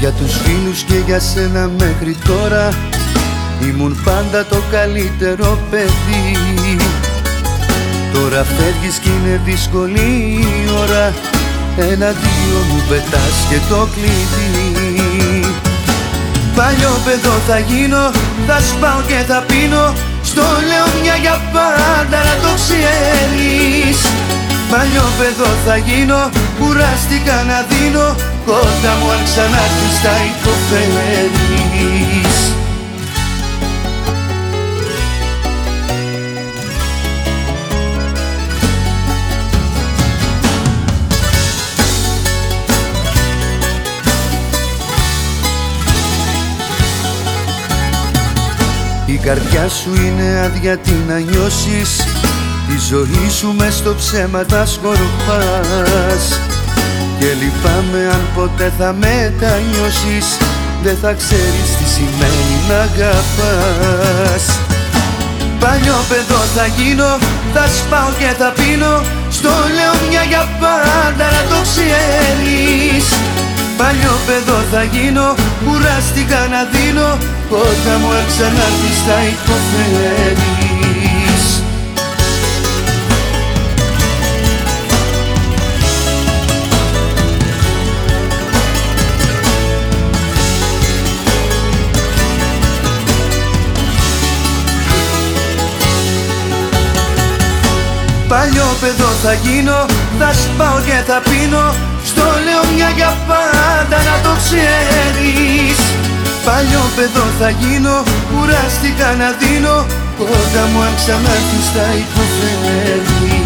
Για τους φίλους και για σένα μέχρι τώρα ήμουν πάντα το καλύτερο παιδί. Τώρα φεύγεις κι είναι δύσκολη η ώρα, εναντίον μου πετάς και το κλειδί. Παλιό παιδό θα γίνω, θα σπάω και θα πίνω, στο λέω μια για πάντα να το ξέρεις. Παλιό παιδό θα γίνω, κουράστηκα να δίνω, κοντά μου αν ξανάρθεις θα υποφέρεις. Η καρδιά σου είναι άδεια, τι να νιώσεις, τη ζωή σου μες στο ψέμα τα σκορπάς. Και λυπάμαι αν ποτέ θα μετανιώσεις, δεν θα ξέρεις τι σημαίνει να αγαπάς. Παλιό παιδό θα γίνω, θα σπάω και θα πίνω, στο λέω μια για πάντα να το ξέρεις. Παλιό παιδό θα γίνω, κουράστηκα να δίνω, κοντά μου αν ξανάρθεις θα υποφέρεις. Παλιό παιδό θα γίνω, θα σπάω και θα πίνω, στο λέω μια για πάντα να το ξέρεις. Παλιό παιδό θα γίνω, κουράστηκα να δίνω, κοντά μου αν ξανάρθεις θα υποφέρεις.